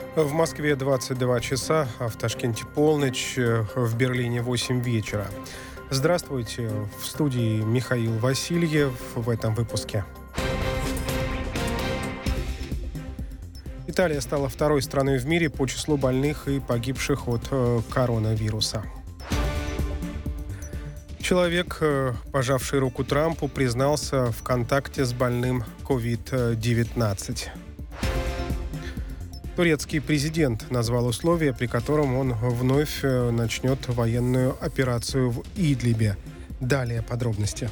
В Москве 22 часа, а в Ташкенте полночь, в Берлине 8 вечера. Здравствуйте, в студии Михаил Васильев в этом выпуске. Италия стала второй страной в мире по числу больных и погибших от коронавируса. Человек, пожавший руку Трампу, признался в контакте с больным COVID-19. Турецкий президент назвал условия, при котором он вновь начнет военную операцию в Идлибе. Далее подробности.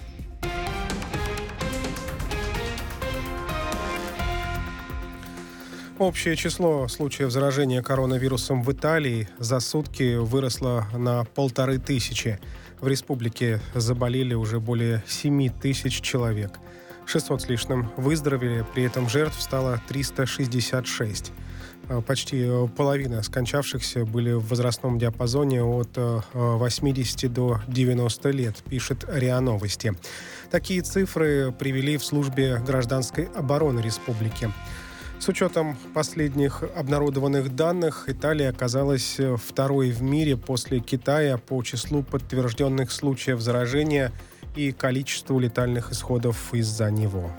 Общее число случаев заражения коронавирусом в Италии за сутки выросло на 1500. В республике заболели уже более 7000 человек. 600 с лишним выздоровели, при этом жертв стало 366. Почти половина скончавшихся были в возрастном диапазоне от 80 до 90 лет, пишет РИА Новости. Такие цифры привели в службе гражданской обороны республики. С учетом последних обнародованных данных, Италия оказалась второй в мире после Китая по числу подтвержденных случаев заражения и количеству летальных исходов из-за него.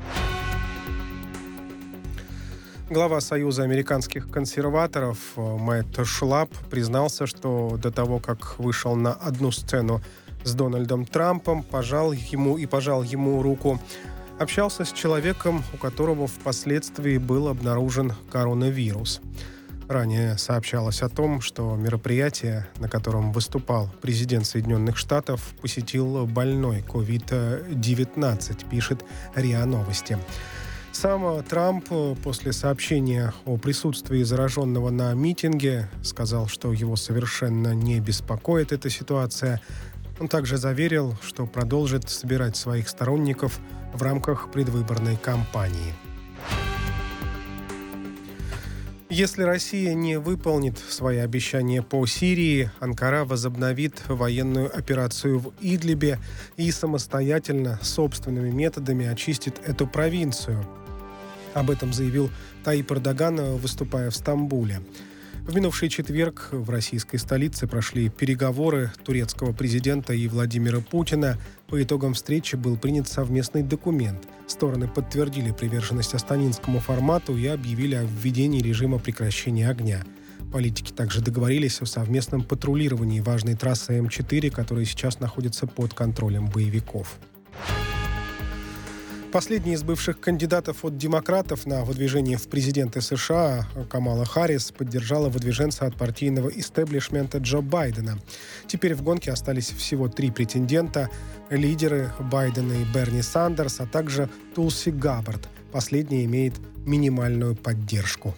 Глава Союза американских консерваторов Мэтт Шлаб признался, что до того, как вышел на одну сцену с Дональдом Трампом, пожал ему руку, общался с человеком, у которого впоследствии был обнаружен коронавирус. Ранее сообщалось о том, что мероприятие, на котором выступал президент Соединенных Штатов, посетил больной COVID-19, пишет РИА Новости. Сам Трамп после сообщения о присутствии зараженного на митинге сказал, что его совершенно не беспокоит эта ситуация. Он также заверил, что продолжит собирать своих сторонников в рамках предвыборной кампании. Если Россия не выполнит свои обещания по Сирии, Анкара возобновит военную операцию в Идлибе и самостоятельно, собственными методами очистит эту провинцию. Об этом заявил Таип Эрдоган, выступая в Стамбуле. В минувший четверг в российской столице прошли переговоры турецкого президента и Владимира Путина. По итогам встречи был принят совместный документ. Стороны подтвердили приверженность астанинскому формату и объявили о введении режима прекращения огня. Политики также договорились о совместном патрулировании важной трассы М4, которая сейчас находится под контролем боевиков. Последний из бывших кандидатов от демократов на выдвижение в президенты США Камала Харрис поддержала выдвиженца от партийного истеблишмента Джо Байдена. Теперь в гонке остались всего 3 претендента – лидеры Байдена и Берни Сандерс, а также Тулси Габбард. Последняя имеет минимальную поддержку.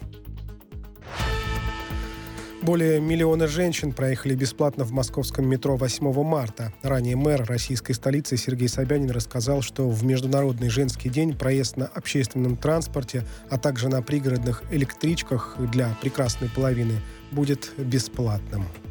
Более 1 миллиона женщин проехали бесплатно в московском метро 8 марта. Ранее мэр российской столицы Сергей Собянин рассказал, что в Международный женский день проезд на общественном транспорте, а также на пригородных электричках для прекрасной половины будет бесплатным.